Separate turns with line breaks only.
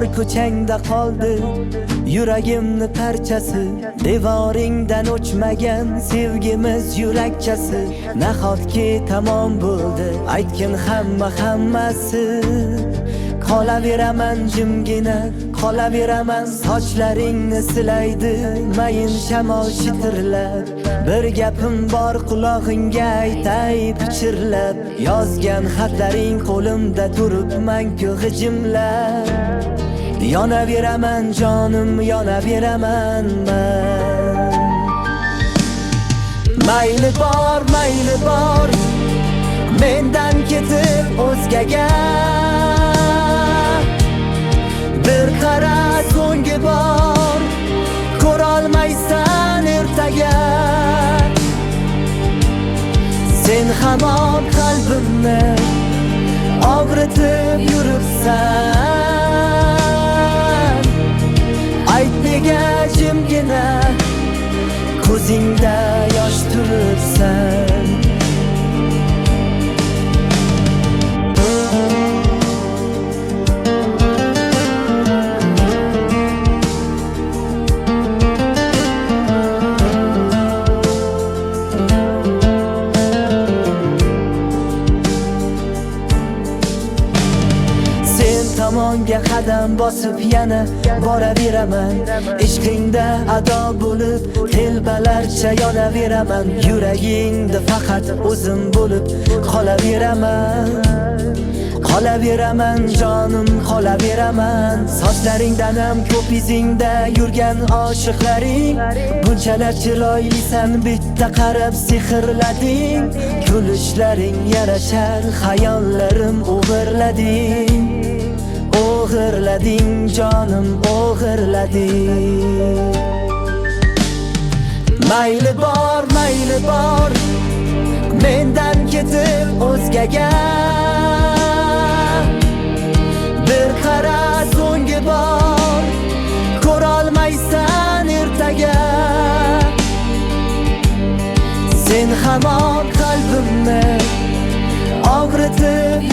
ko'changda qoldi yuragimni parchasi, devoringdan o'chmagan sevgimiz yurakchasi. Nahotki tamom bo'ldi aytgin hammasi, qolaveraman jimgina, qolaveraman. Sochlaringni silaydi mayin shamol shitirlab, bir gapim bor qulog'ingga aytay pichirlab. Yozgan xatlaring qo'limda turibman-ku g'ijimlab. Yonaveraman jonim, yonaveraman man. Mayli bor mendan ketib o'zgaga, bir qara so'nggi bor, ko'rolmaysan ertaga. Sen hamon qalbimni og'ritib yuribsan. Ayt nega jimgina ko'zingda yosh turibsan. Tomonga qadam bosib yana boraveraman. Ishqingda ado bo'lib telbalarcha yonaveraman. Yuragingda faqat o'zim bo'lib qolaveraman. Qolaveraman jonim, qolaveraman. Sochlaringdan ham ko'p izingda yurgan oshiqlaring. Bunchalar chiroylisan, bitta qarab sehrlading. Kulishlaring yarashar, xayollarim o'g'irlading. O'g'irlading jonim, o'g'irlading. Mayli bor mendan ketib o'zgaga, bir qara so'nggi bor, ko'rolmaysan ertaga. Sen hamon qalbimni og'ritib